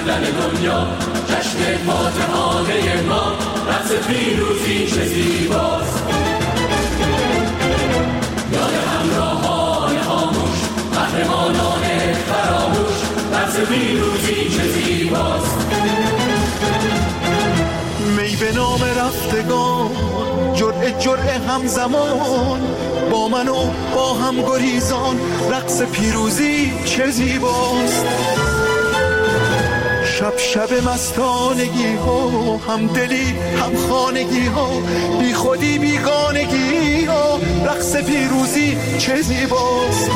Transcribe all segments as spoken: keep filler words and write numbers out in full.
کردن دنیا، جشن فاتحانه ما، رقص پیروزی چه زیباست. یاد همراهان خاموش، قهرمانان فراموش، رقص پیروزی چه زیباست. می به نام رفتگان، جرعه جرعه همزمان، با من و با هم گریزان، رقص پیروزی چه زیباست. شب شب مستانگی ها، هم دلی هم خانگی ها، بی خودی بیگانگی ها، رقص پیروزی چه زیباست.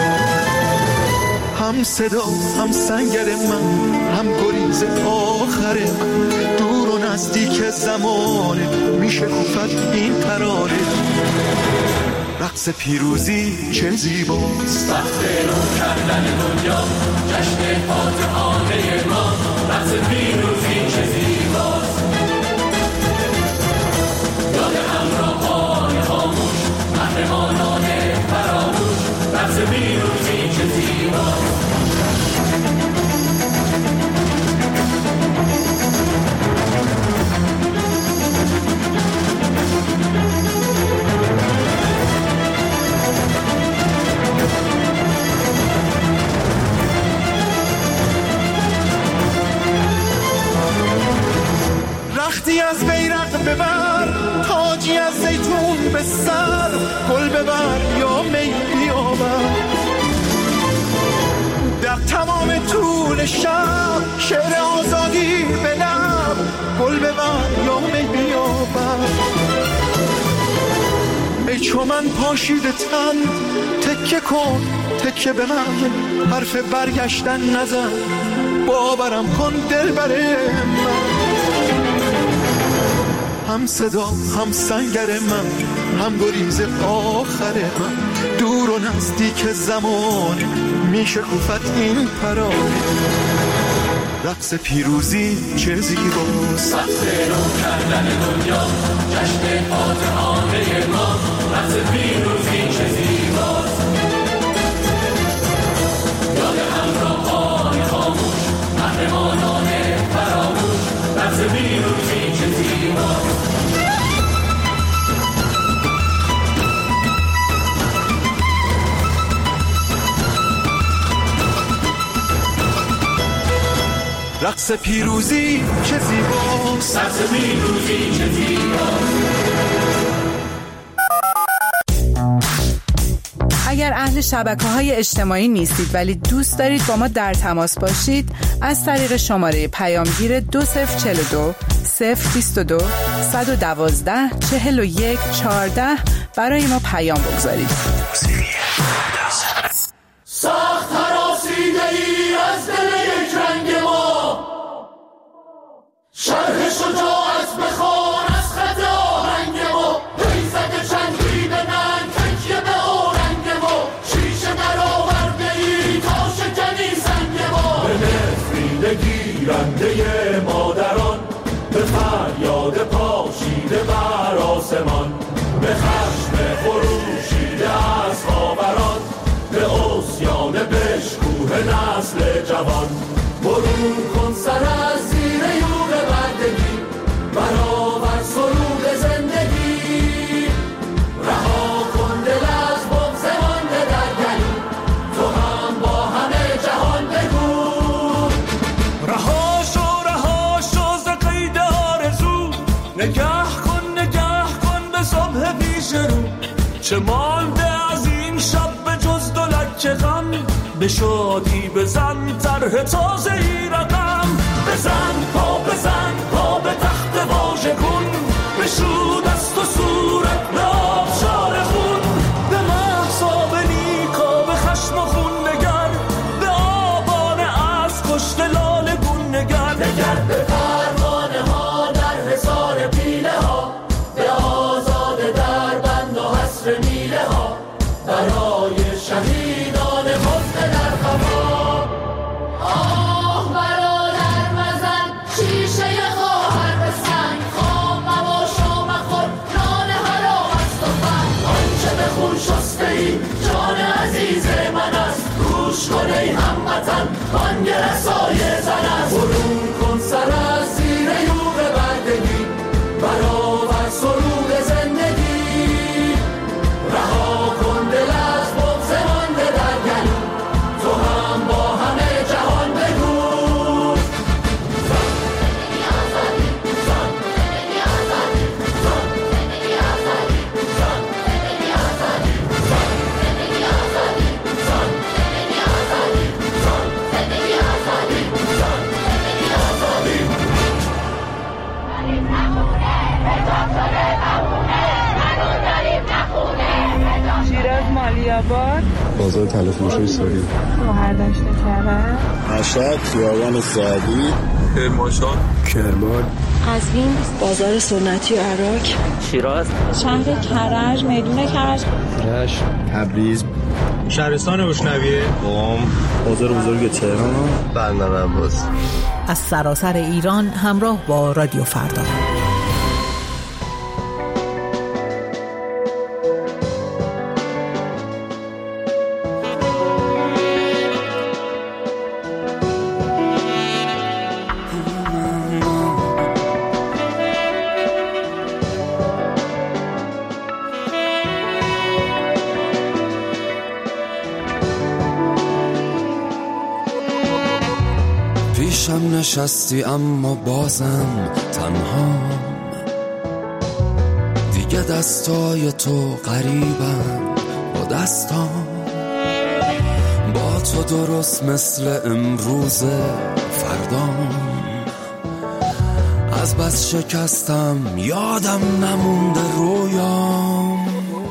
هم صدا هم سنگر من، هم گریز آخر من، دور و نزدیک زمانه میشه گفت این ترانه، رقص پیروزی چه زیباست. وقت رو کردن دنیا، جشن فاتحانه ما، رقص پیروزی چه زیباست. یاد همراهان خاموش، قهرمانان فراموش، رقص پیروزی چه زیباست. رختی از بیرق ببر، تاجی از زیتون به سر، گل ببر یا می بیاور، در تمام طول شب شعر آزادی به لب، گل ببر یا می بیاور. ای چو من پاشیده تن، تکه کن تکه به من، حرف برگشتن نزن، باورم کن دلبر من. هم صدا هم سنگر من، هم گریز آخر من، دور و نزدیک زمانه میشه گفت این ترانه، رقص پیروزی چه زیباست. وقت رو کردن دنیا، جشن فاتحانه ما، رقص پیروزی چه زیباست. یاد همراهان خاموش، قهرمانان فراموش، رقص پیروزی چه زیباست. رقص پیروزی چه زیباست. رقص پیروزی چه زیباست. اگر اهل شبکه‌های اجتماعی نیستید ولی دوست دارید با ما در تماس باشید، از طریق شماره پیامگیر دو صفر چهل و دو صفر بیست و دو صد و دوازده چهل و یک چهارده برای ما پیام بگذارید. سخت هراسیده ای از دل یک رنگ ما، شرح شجاعت بخوان از خط آهنگ ما، ریزد چندی به ننگ تکیه به آرنگ ما، شیشه درآورده ای تا شکنی سنگ ما. به نفرین گیرنده مادران، به فریاد پاشیده بر آسمان، به خشم خروشیده از خاوران، به عصیان بشکوه نسل جوان. برون کن سر از زیر یوغ بردگی، برآور سرود زندگی، رها کن دل از بغض مانده در گلو، تو هم با همه جهان بگو. رها شو رها شو ز قید آرزو، نگه کن نگه کن به صبح پیش رو، چه مانده از این شب به جز دو لکه غم، به شادی بزن طرح تازه ای رقم، بزن پا بزن پا به تخت واژه کن، بشو دست و صورت به آبشار خون، به محصاب نیکا به خشم و خون نگر، به آبان از کشت لاله گون نگر، نگر به پروانه ها در حصار پیله ها، به آزاده در بند و حصر میله ها، برای شهیدان خفته در خفا. آه برادر مزن شیشه خواهر به سنگ، خام مباش و مخور نان حرام است و فن، آنچه به خون شسته ای جان عزیز من است، گوش کن ای هموطن بانگ رسای زن است. بازار تلفروشی سوری. هر داشته کرده مشهد، خیابان سعدی، کرمانشاه، کرمان، قزوین، بازار سنتی عراق، شیراز، شهر کرج، میدون کرج، رشت، تبریز، شهرستان بوشنویه، قم، بازار بزرگ تهران، بندر عباس. از سراسر ایران همراه با رادیو فردا. پیشم نشستی اما بازم تنها، دیگه دستای تو قریبم با دستام، با تو درست مثل امروز فردام، از بس شکستم یادم نمونده رویام،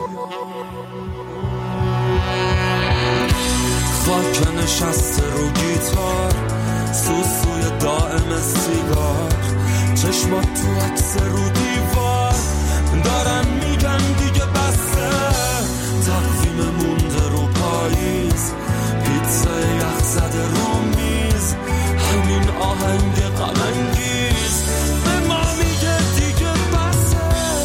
خاک نشسته رو گیتار، سوسوی دائم سیگار، چشمات تو عکس رو دیوار، دارن میگن دیگه بسته، تقویم مونده رو پاییز، پیتزا یخ زده رو میز، همین آهنگ غم انگیز به ما میگه دیگه بسته.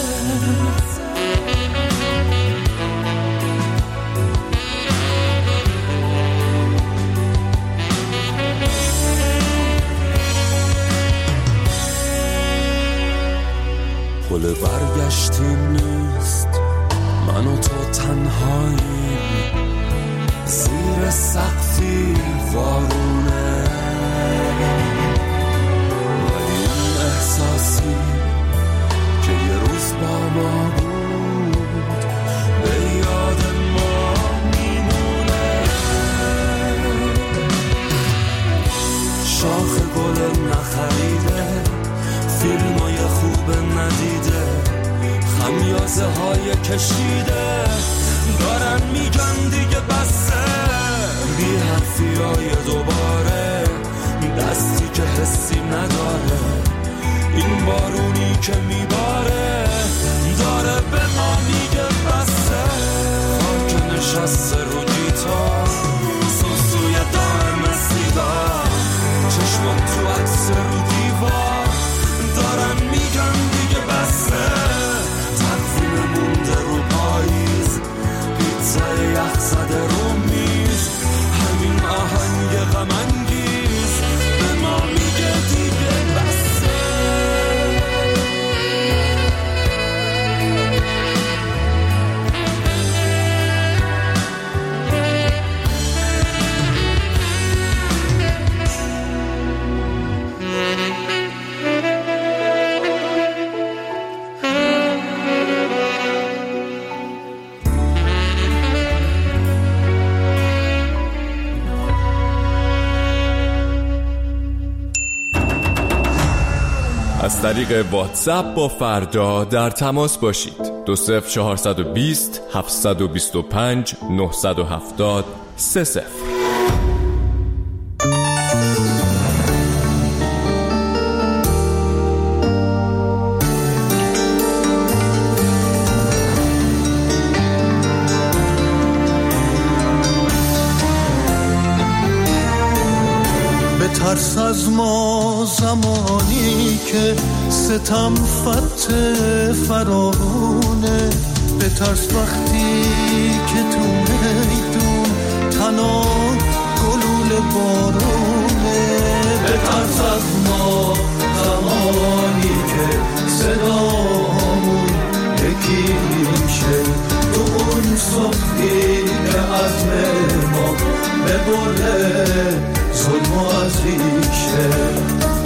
پل برگشتیم نیست، من و تو تنهاییم، زیر سقفی وارونه، ولی این احساسی که یه روز با ما بود به یاد ما میمونه. شاخ گل نخریده، فیلمای خوب ندیده، خمیازه های کشیده، دارن میگن دیگه بسه، بی حرفی های دوباره، دستی که حسی نداره، این بارونی که میباره داره به ما میگه بسه. خاک نشسته رو گیتار، سوسوی دائم سیگار، چشمات تو عکس رو دیوار، دارن میگن دیگه بسته، تقویم مونده رو پاییز، پیتزا یخ زده رو میز، همین آهنگ غم انگیز به ما میگه دیگه بسته. از طریق واتساپ با فردا در تماس باشید. دو صفر چهارصد و بیست هفتصد و بیست و پنج نهصد و هفتاد سه صفر. ترس از ما زمانی که ستم فت فراونه، به ترس وقتی که تو میدون تنها گلول بارونه، به ترس از ما زمانی که صدامون یکی میشه، تو اون صبحی که از ما ببره ظلم و از ریشه.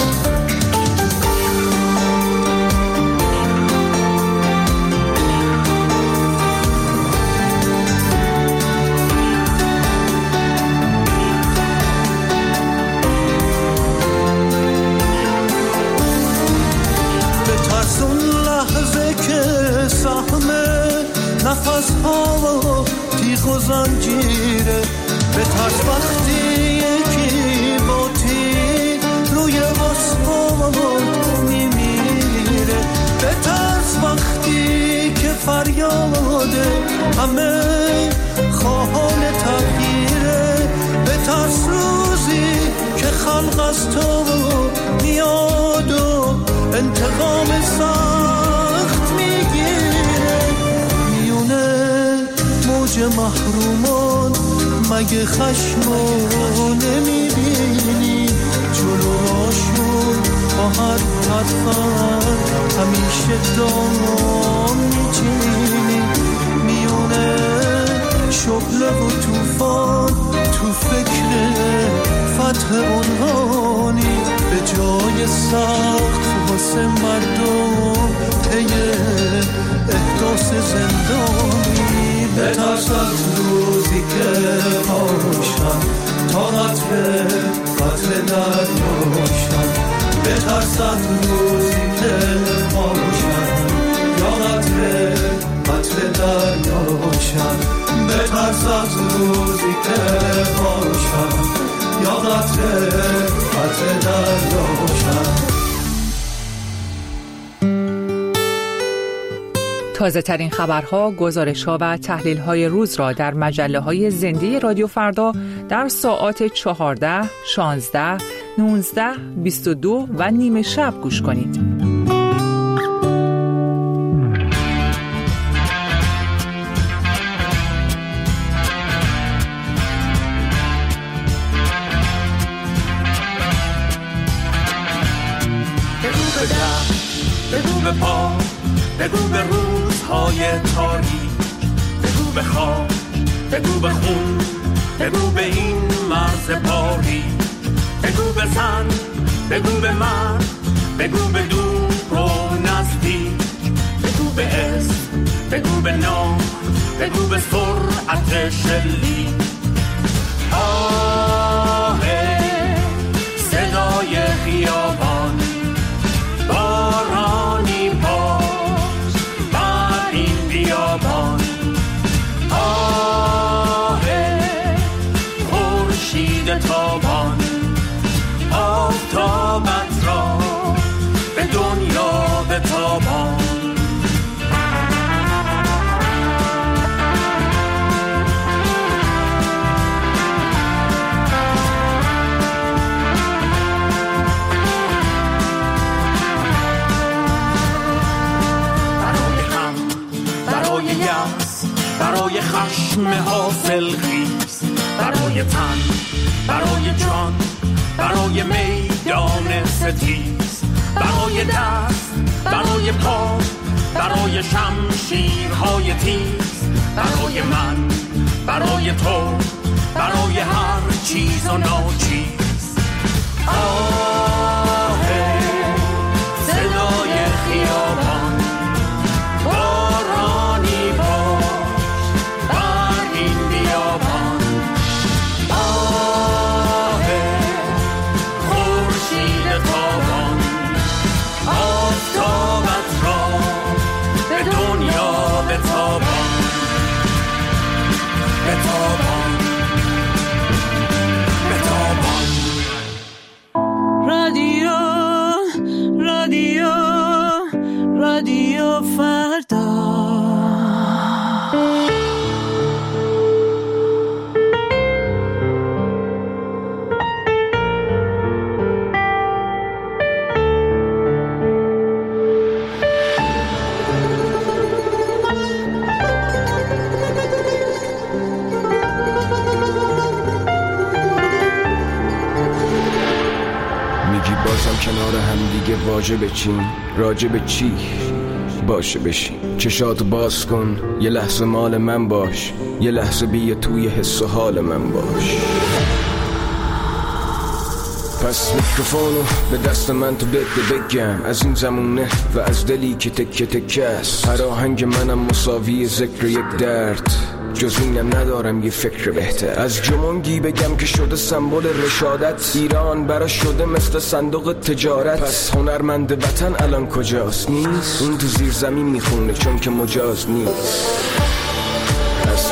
به ترس اون لحظه که سهم نفس ها و تیغ و زنجیره، به ترس وقتی یکی با تیغ روی آسمان میمیره، به ترس وقتی که فریاده همه خواهان تغییره، به ترس روزی که خلق از تو میاد و انتقام سخت میگیره، میونه موج محرومان مگه خشمو نمیبینی، جلو راشون با هر حرفن همیشه دام میچینی، میونه شعله و توفان تو فکر فتح عنوانی، به جای سخت واسه مردم طی احداث زندانی، به ترس از روزی که باشن تا قطر قطر دریاشن، به ترس از روزی که باشن یا قطر قطر دریاشن، به ترس از روزی که باشن یا قطر قطر دریاشن. تازه ترین خبرها، گزارش‌ها و تحلیل‌های روز را در مجله‌های زنده رادیو فردا در ساعات چهارده، شانزده، نوزده، بیست و دو و نیمه شب گوش کنید. بگو به پا، بگو به روزهای تاریک، بگو به خواب، بگو به خون، بگو به این مرز پاری، بگو به زن، بگو به من، بگو به دور و نزدیک، بگو به اسم، بگو به نام، بگو به سرعت شلیک. آه صدای خیابان، بارانی باش بر این بیابان، آه خورشید تابان، آفتابت را به دنیا بتابان. برای خشم حاصل خیز، برای تن، برای جان، برای میدان ستیز، برای دست، برای پا، برای شمشیرهای تیز، برای من، برای تو، برای هر چیز و ناچیز. آه صدای خیابان، بارانی باش بر این بیابان، آه خورشید تابان، آفتابت را به دنیا بتابان، بتابان، بتابان. رادیو، رادیو، رادیو فردا. میگی بازم کنار هم دیگه واجبه چیم، راجب چی باشه بشین، چشاتو باز کن، یه لحظه مال من باش، یه لحظه بیا توی حس و حال من باش. پس میکروفونو به دست من تو بده بگم، از این زمونه و از دلی که تکه تکه است، هر آهنگ منم مساوی ذکر یک درد، جز اینم ندارم یه فکر بهتر. از جمونگی بگم که شده سمبل رشادت، ایران برا شده مثل صندوق تجارت. پس هنرمند وطن الان کجاست؟ نیست اون تو زیر زمین میخونه چون که مجاز نیست. از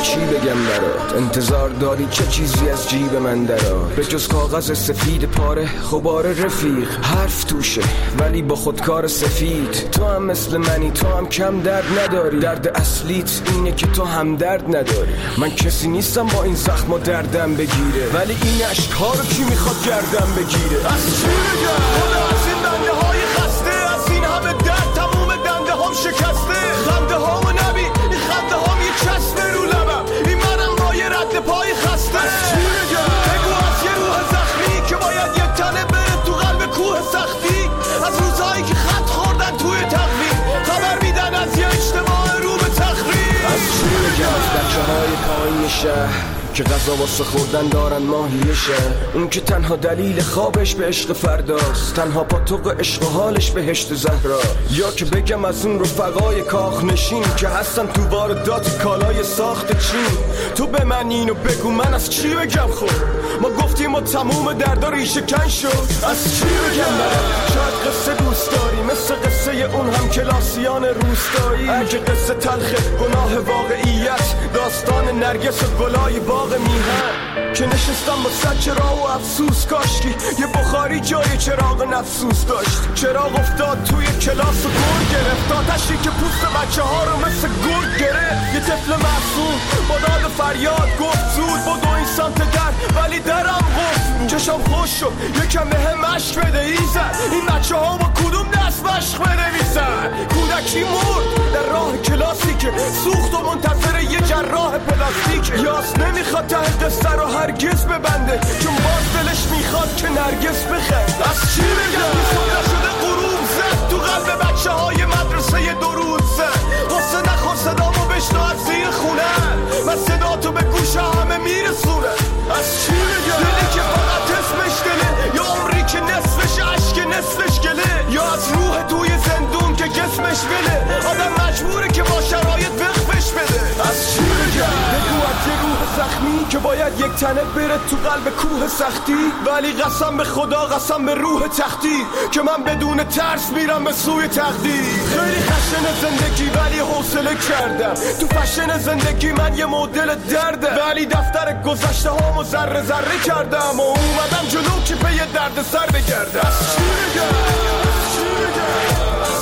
چی بگم برات؟ انتظار داری چه چیزی از جیب من درآد؟ به جز کاغذ سفید پاره خبار رفیق حرف توشه ولی با خودکار سفید. تو هم مثل منی، تو هم کم درد نداری. درد اصلیت اینه که تو هم درد نداری. من کسی نیستم با این زخم و دردم بگیره، ولی این عشق‌ها رو کی میخواد گردم بگیره؟ از چی بگم؟ خدا از این دنده های خسته، از این همه درد تموم دنده هم شکسته. خنده ها و نبی این خنده هم یه چسبه رو لبم، این منم با یه رد پای خسته. از چی بگم؟ بگو از یه روح زخمی که باید یه تنه بره تو قلب کوه سختی. از روزهایی که خط خوردن توی تقویم خبر میدن از یه اجتماع رو به تخریب. از چی بگم؟ از بچه های پایین شهر که غذا واسه خوردن دارن ماهیشه، اون که تنها دلیل خوابش به عشق فرداست، تنها پاتوق عشق و حالش بهشت زهرا. یا که بگم از اون رفقای کاخ نشین که هستن تو واردات کالای ساخت چین. تو به من اینو بگو من از چی بگم؟ خب ما گفتیم و تموم دردا ریشه کن شد. از چی بگم برم؟ شاید قصه دوست داری مثل قصه اون هم کلاسیان روستایی. اگه قصه تلخه گناه واقعیت، داستان نرگس و گلای باغ میهن که نشستم با صد چراغ و افسوس. کاشکی یه بخاری جای چراغ نفسوس داشت. چراغ افتاد توی کلاس و گل گرفت، آتشی که پوست بچه ها رو مثل گل گرفت. یه طفل معصوم با داد فریاد گفت زود بدو این سمت در، ولی درم قفل بود. چشم خوش شد یکم به هم عشق بده ایزد، این بچه ها با کدوم دست مشق بده میزد. کودکی مرد در راه کلاسی که سوخت و منتظر یه جراح پلاستیک. یاس نمیخواد ته قصه رو هرگز ببنده، چون باز دلش میخواد که نرگس بخند. از چی بگم؟ صدا شده غروب زد تو قلب بچه های مدرسه دو روز زد. واسه نخور صدامو بشنو از زیر خونه، من صدا تو به گوش همه میرسونه. از چی بگم؟ دلی که فقط اسمش دله، یا عمری که نصفش عشق نصفش گله، یا از روح توی زندون که جسمش بله. آدم مجبوره که با شرایط وقفش بده. از چی بگم؟ بگو از یه روح زخمی که باید یک تنه بره تو قلب کوه سختی، ولی قسم به خدا قسم به روح تختی که من بدون ترس میرم به سوی تقدیر. خیلی خشن زندگی ولی حوصله کردم، تو فشن زندگی من یه مدل درده، ولی دفتر گذشته هامو ذره ذره کردم و اومدم جلو که به یه درد سر بگردم. از چی بگم؟ از چی بگم؟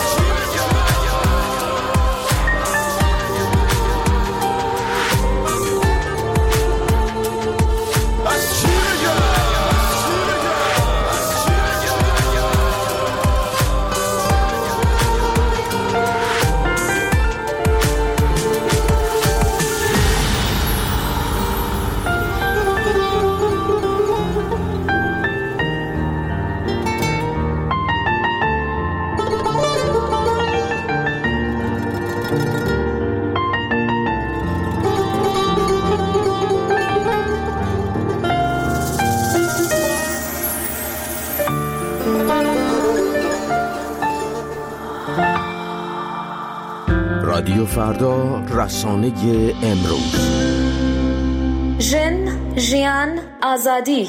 رادیو فردا، رسانه امروز. ژن، ژیان، آزادی.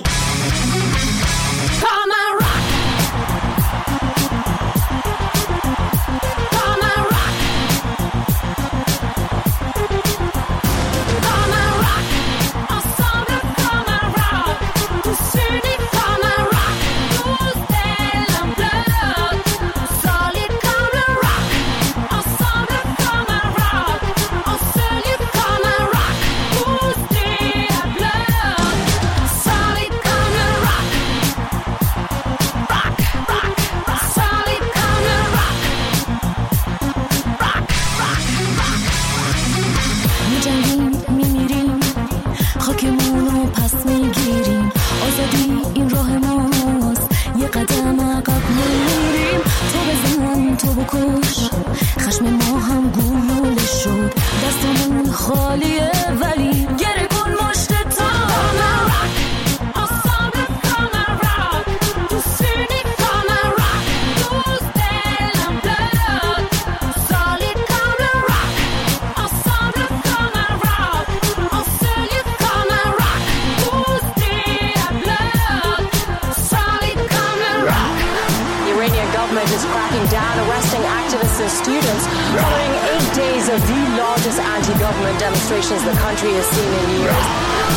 students following eight days of the largest anti-government demonstrations the country has seen in years.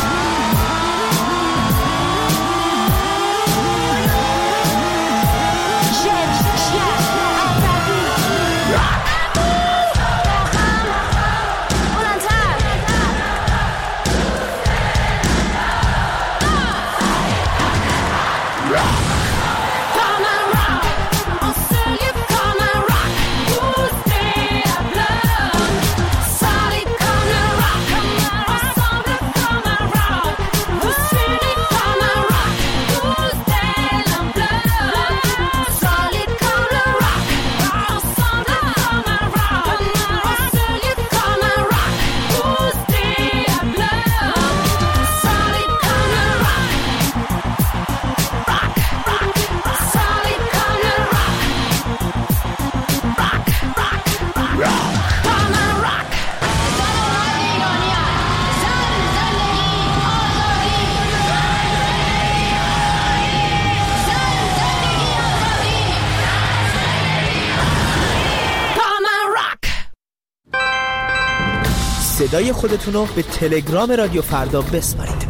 صدای خودتون رو به تلگرام رادیو فردا بسپارید.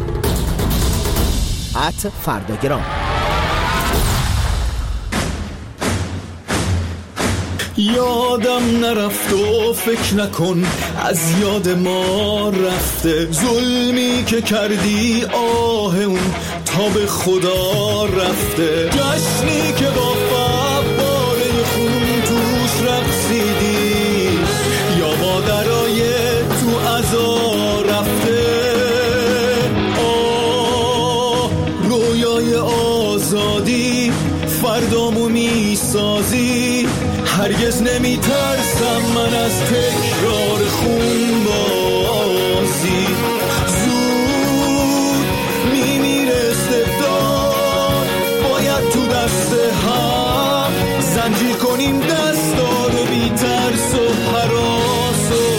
ات فرداگرام. یادم نرفت و فکر نکن از یاد ما رفته، ظلمی که کردی آه اون تا به خدا رفته، جشنی که با فواره خون توش رقصیدی یا مادرای تو عزا رفته. آه رویای آزادی فردامو میسازی، هرگز نمیترسم من از تکرار خون بازی. زود میمیره استبداد، باید تو دست هم زنجیر کنیم دستار و بی ترس و هراس و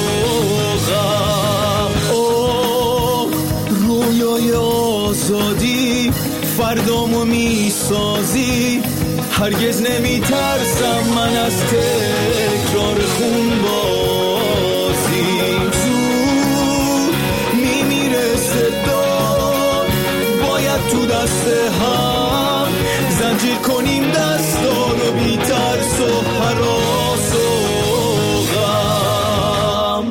غم. آه رویای آزادی فردامو میسازی، هرگز نمیترسم من از تکرار خون بازی. زود میمیره استبداد، باید تو دست هم زنجیر کنیم دستار و بی ترس و هراس و غم.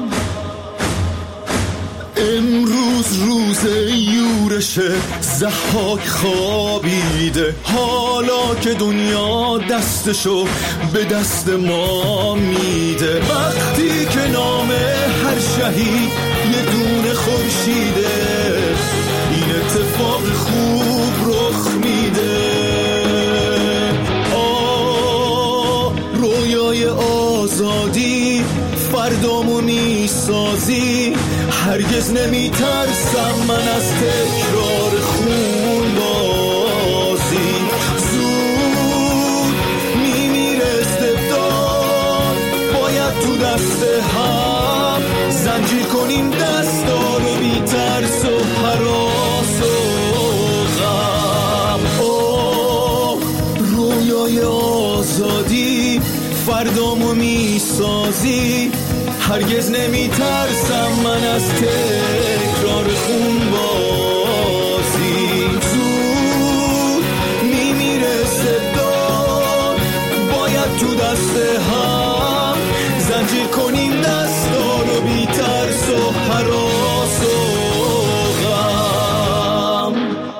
امروز روز یورشه، ضحاک خوابیده، حالا که دنیا دستشو به دست ما میده. وقتی که نام هر شهید یه دونه خورشیده، این اتفاق خوب رخ میده. آه رویای آزادی فردامو میسازی، هرگز نمیترسم من از تکرار خون بازی. زود میمیره استبداد، باید تو دست هم زنجیر کنیم دستار و بی ترس و هراس و غم. آه رویای آزادی فردامو میسازی، هرگز نمیترسم من از تکرار خون بازی. زود میمیره استبداد، باید تو دست هم زنجیر کنیم دستار و بی ترس و هراس و غم.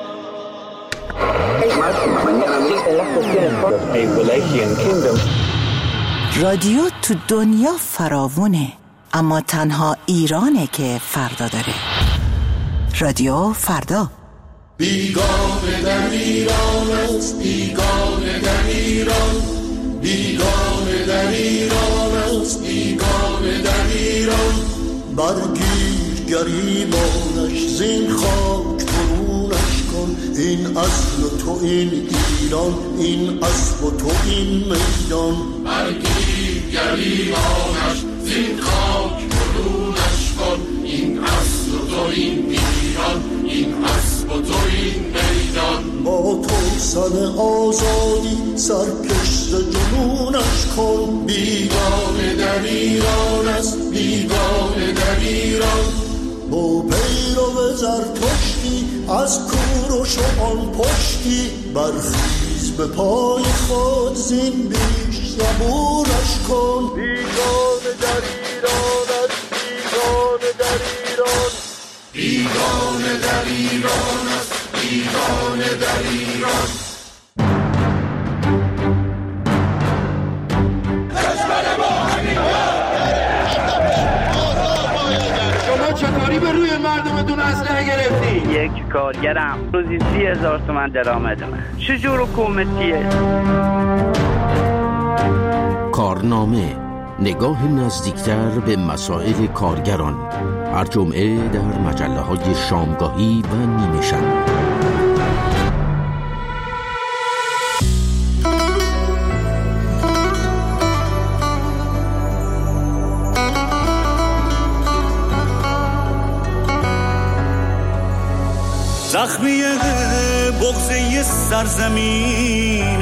رادیو تو دنیا فراوونه، اما تنها ایرانه که فردا داره. رادیو فردا. بیگانه در ایران است، بیگانه در ایران، بیگانه در ایران است، بیگانه در ایران. برگیر گریبانش زین خاک برونش کن، این اصل تو این ایران، این اصل تو این میدان. برگیر گریبانش زین خاک برونش کن، این اصل تو این ایران، این اصل تو این میدان. با تو سوسن آزادی سرکشت جنونش کن. بیگانه در ایران است، بیگانه در ایران، با پیرو زرتشتی از کور و شمال پشتی. برخیز به پای خود زین بیش زبونش کن. بیگانه در ایران است، بیگانه در ایران، بیگانه در ایران است، بیگانه در ایران. شما چطوری به روی مردمتون اسلحه گرفتی؟ یک کارگرم روزی سی هزار تومن درآمدمه. چجور حکومتیه؟ کارنامه، نگاه نزدیکتر به مسائل کارگران، هر جمعه در مجله های شامگاهی و نیمه شب. زخمی بغضه سرزمین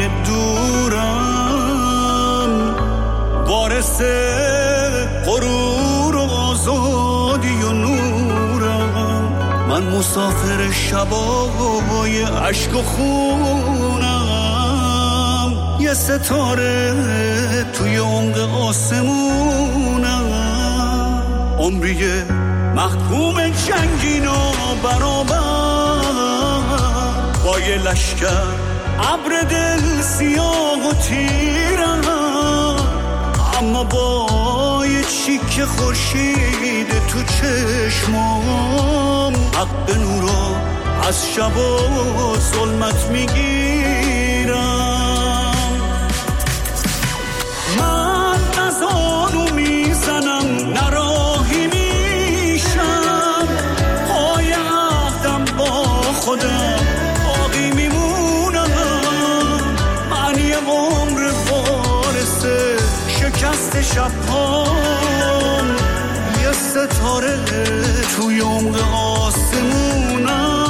دورم، وارث غرور و آزادی و نورم. من مسافر شبای عشق و خونم، یه ستاره توی عمق آسمونم. عمری محکوم جنگین و برابر با یه لشکر ابر دل سیاه و تیرم، اما با یه چیک خورشید تو چشمام حق نورا از شب و ظلمت میگیرم. من از آنو میزنم نراهی میشم، پای عهدم با خودم باقی میمونم. من یه عمر وارثه شکست شب‌هام، یه ستاره توی عمق آسمونم.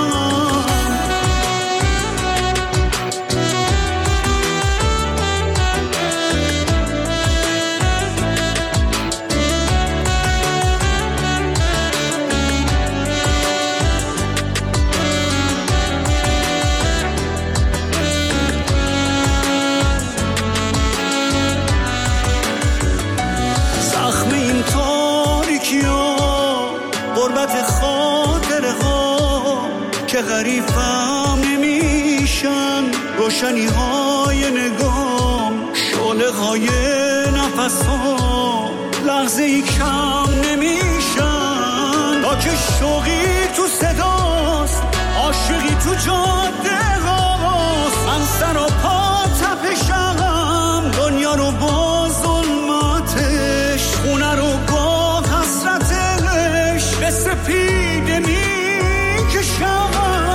که غریبم نمیشن روشنی های نگام، شعله های نفس ها لحظه ای کم نمیشن. تا که شوقی تو صداست، عاشقی تو جاده هاست. من سر و پا تپشم، دنیا رو با ظلمتش، خونه رو با حسرتش به سپیده میکشم.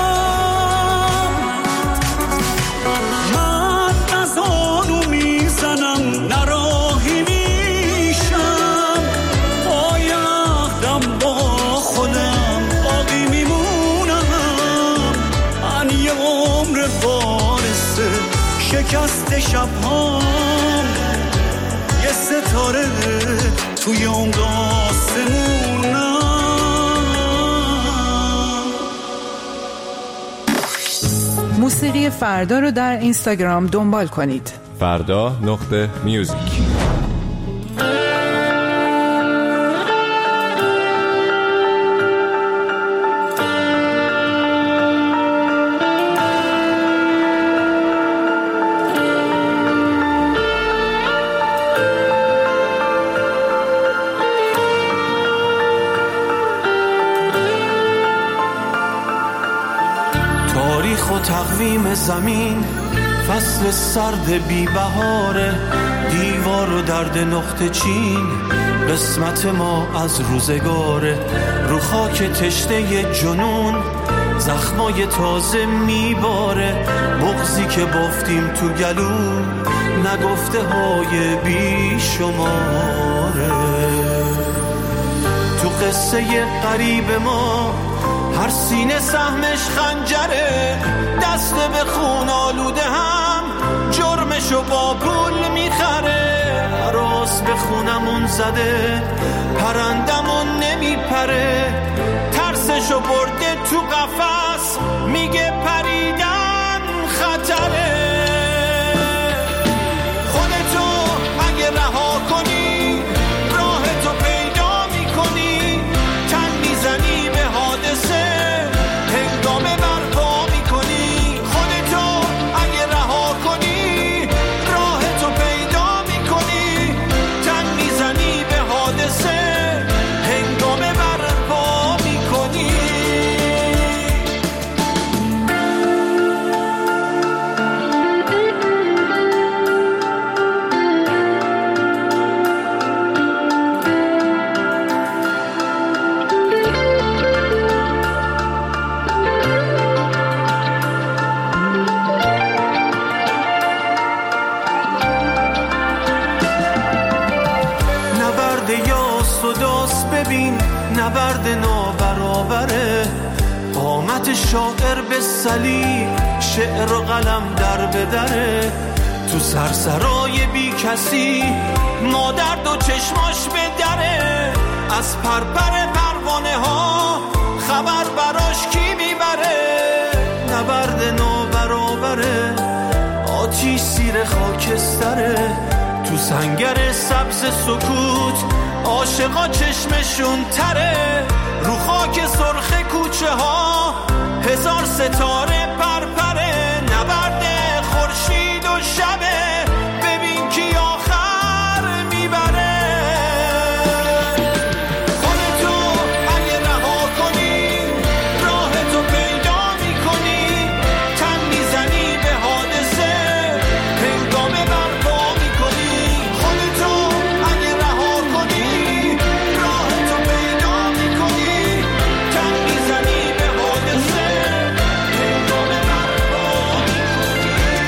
نراهی میشم، پای عهدم با خودم باقی میمونم. من یه عمر وارثه شکست شب‌هام، یه ستاره توی عمق آسمونم. موسیقی فردا رو در اینستاگرام دنبال کنید. فردا نقطه میوزیک. تاریخ و تقویم زمین، فصل سرد بی بهاره، دیوار و درد نقطه چین، قسمت ما از روزگاره. رو خاک تشنه جنون زخمای تازه میباره، بغضی که بافتیم تو گلو نگفته های بی شماره. تو قصه قریب ما هر سینه سهمش خنجره، دست به خون عشقشو با پول میخره، عروس به خونمون زده پرندمون نمیپره، ترسشو برده تو قفس میگه پریدن خطره. خودتو اگه رها کنی راهتو پیدا میکنی، تن میزنی به حادثه هنگامه برپا میکنی. خودتو اگه رها کنی راهتو پیدا میکنی، تن میزنی به حادثه هنگامه برپا میکنی. ببین نبرد نابرابره، قامت شاعر به صلیب شعر و قلم در بدره، تو سرسرای بی کسی مادر دو چشماش به دره، از پرپر پروانه ها خبر براش کی میبره. نبرد نابرابره، آتیش زیر خاکستره، تو سنگر سبز سکوت عاشقا چشمشون تره، رو خاک سرخ کوچه ها هزار ستاره پرپره. نبرد خورشید و شبه، ببین کی آخر میبره. خودتو اگه رها کنی راهتو پیدا میکنی، تن میزنی به حادثه هنگامه برپا میکنی. خودتو اگه رها کنی راهتو پیدا میکنی، تن میزنی به حادثه هنگامه برپا میکنی.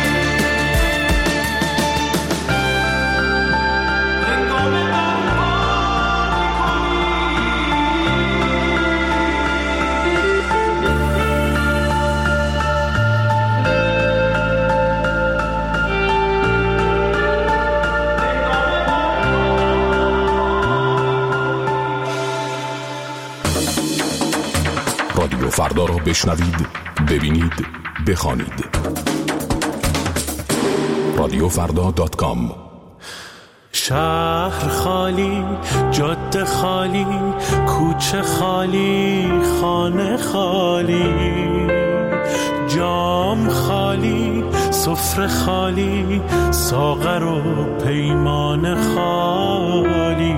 هنگامه برپا رادیو فردا را بشنوید، ببینید، بخوانید. رادیو فردا دات کام. شهر خالی، جاده خالی، کوچه خالی، خانه خالی، جام خالی، سفره خالی، ساغر و پیمان خالی.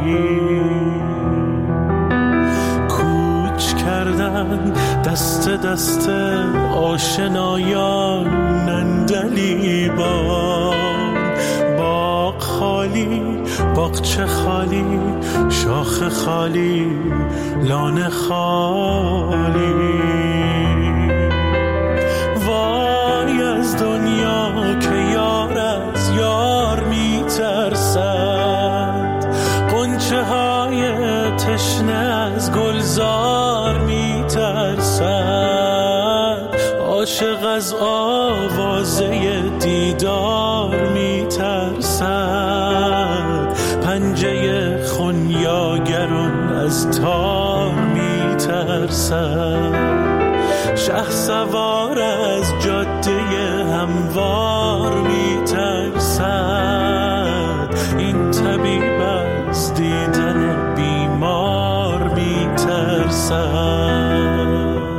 کوچ کردن دست دست آشنایان نندلیبان، باغ خالی، باغچه خالی، شاخ خالی، لانه خالی. وای از دنیا که یار از یار میترسد، غنچه های تشنه از گلزار میترسد، عاشق از آوازه دیدار میترسد، پنجه خونیاگران از تار میترسد، شه سوار از جاده هموار میترسد، این طبیب از دیدن بیمار میترسد.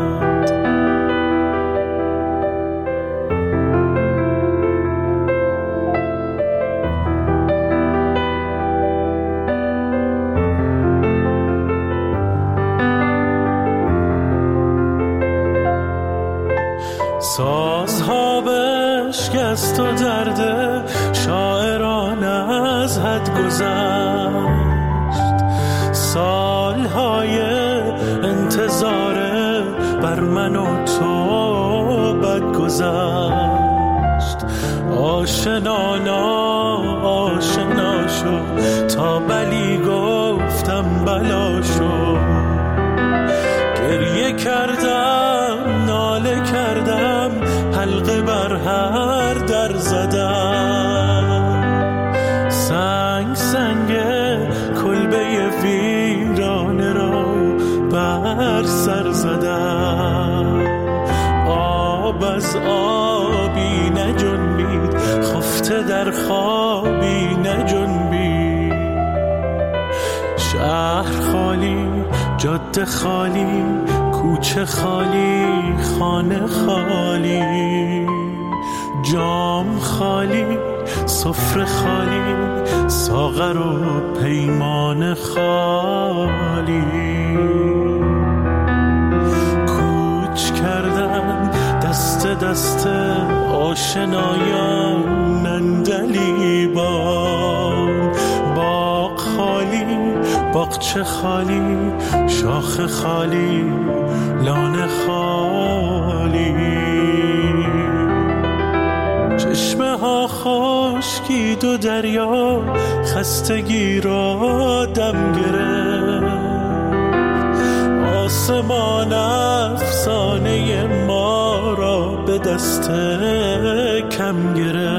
سازها بشکست و درد شاعران از حد گذشت، سالهای انتظار بر من و تو بد گذشت. آشنانا آشنا شو تا بلی گفتم بلا شو، گریه کردم ناله کردم حلقه بر هر در زدم، البته در خوابی نجنبی. شهر خالی، جاده خالی، کوچه خالی، خانه خالی، جام خالی، سفره خالی، ساغر و پیمان خالی. کوچ کردن دست دست آشنایان نندلیبان. باغ خالی، باغچه خالی، شاخ خالی، لانه خالی. چشمه ها خشکید و دریا خستگی را دم گرفت. آسمان افسانه ما را به دست کم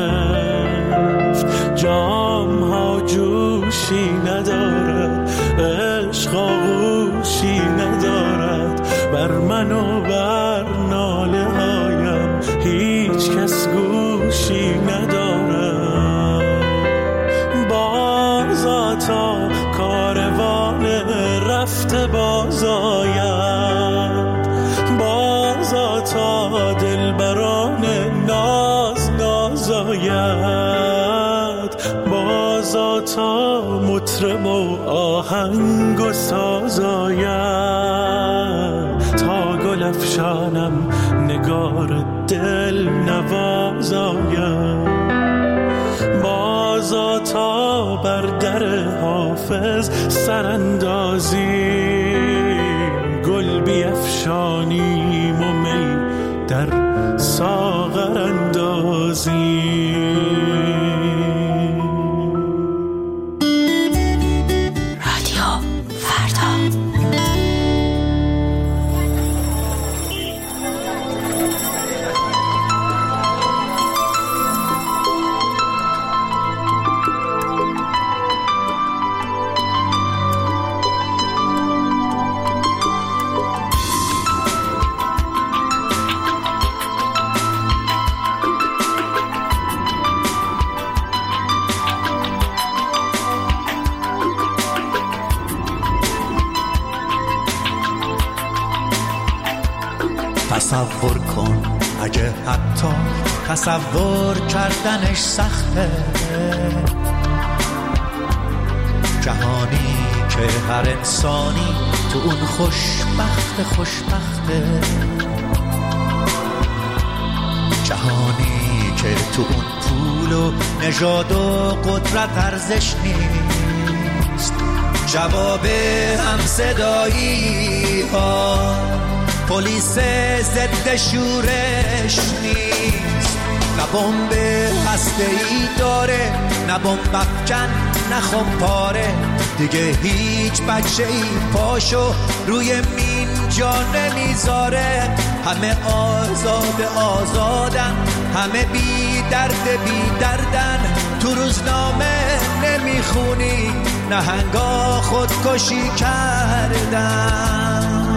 گرفت. جام ها جوشی ندارد، عشق آغوشی ندارد، بر من و بر ناله هایم هیچ کس گوشی ندارد. بازا تا کاروان رفته باز آید، بازا تا دلبران ناز ناز آید، بازا تا مطرب و آهنگ و ساز آید، تا گل افشانم نگار دل نواز آید، بازا تا بر در حافظ سراندازیم، گل بیفشانیم و می در ساغر اندازیم. تصور کن اگه حتی تصور کردنش سخته، جهانی که هر انسانی تو اون خوشبخت خوشبخته، جهانی که تو اون پول و نژاد و قدرت ارزش نیست، جواب همصدایی ها پلیس ضد شورش نیست، نه بمب هسته‌ای داره، نه بمب افکن، نه خمپاره، دیگه هیچ بچه‌ای پاشو روی مین جا نمیذاره، همه آزاد آزادن، همه بی درد بی دردن، تو روزنامه نمیخونی نهنگا خودکشی کردن.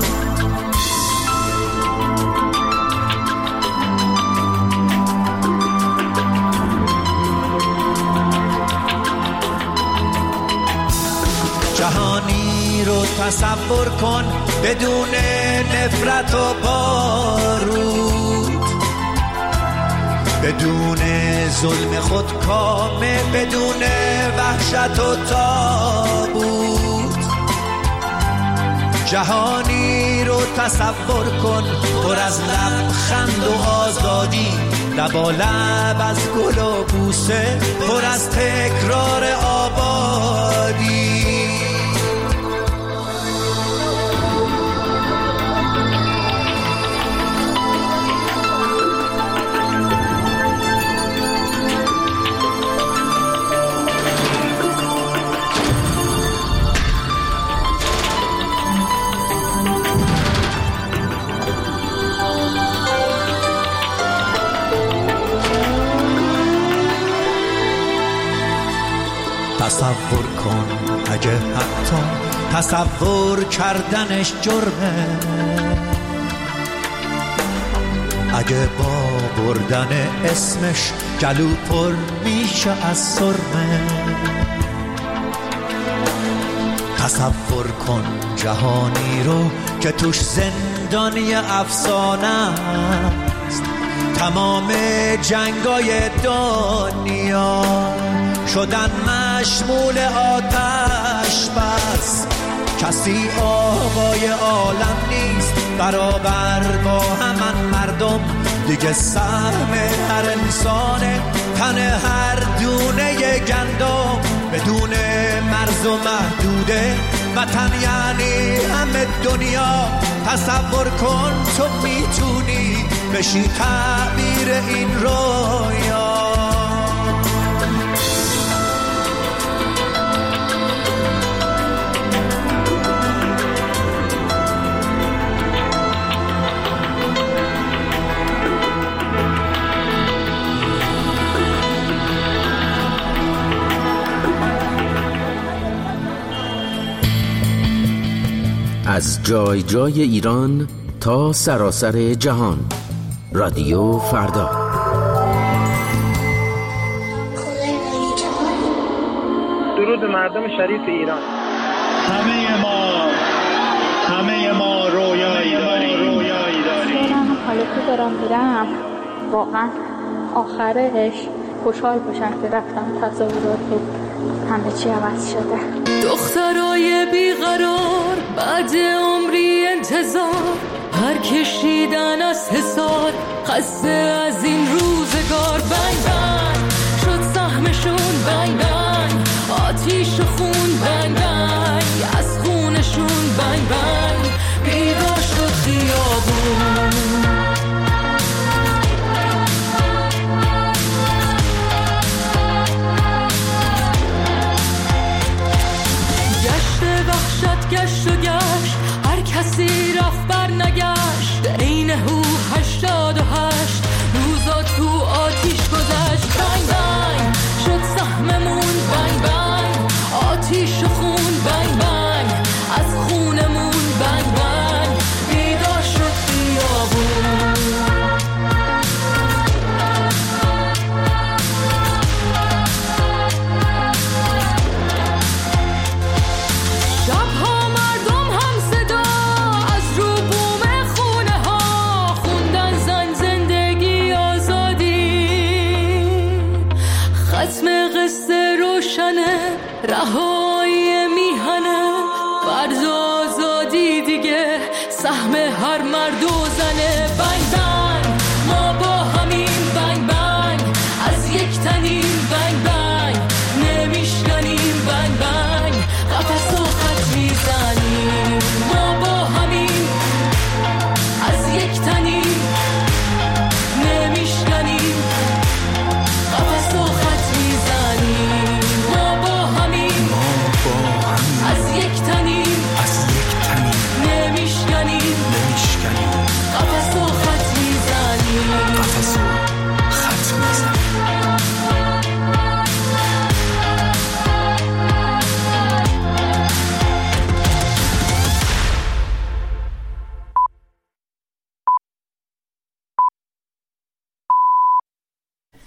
جهانی رو تصور کن بدون نفرت و بارود، بدون ظلم خودکامه، بدون وحشت و تابوت. جهانی رو تصور کن پر از لبخند و آزادی، لبالب از گل و بوسه، پر از تکرار آبادی. تصور کن اگه حتی تصور کردنش جرمه، اگه با بردن اسمش گلو پر میشه از سرمه. تصور کن جهانی رو که توش زندانی افسانه است. تمام جنگای دنیا شدن مشمول آتش بس. کسی آقای عالم نیست برابر با همان مردم. دیگه سهم هر انسانه تن هر دونه گندم. بدون مرز و محدوده وطن یعنی همه دنیا. تصور کن تو میتونی بشی تعبیر این رویا. از جای جای ایران تا سراسر جهان. رادیو فردا. درود به مردم شریف ایران. همه ما همه ما رویایی داریم رویایی داریم. من حالا که دارم میرم واقعا آخرش خوشحال باشم که رفتم تصورات رو همه چی عوض شده. دخترای بیقرار بعد عمری انتظار هر کشیدن از حسار خسته از این روزگار. بنگ بنگ شد سهمشون، بنگ بنگ آتیش و خون، بنگ بنگ از خونشون، بنگ بنگ بیدار شد خیابون. گشت و گشت هر کسی رفت بر نگشت. عین هو هشتاد و هشت روزا تو آتیش گذشت. بنگ بنگ شد سهممون، بنگ بنگ آتیش و خون، بنگ بنگ از خونمون، بنگ بنگ بیدار شد خیابون. رهایی میهنه فرض آزادی دیگه سهم هر مرد و زنه. بنگ بنگ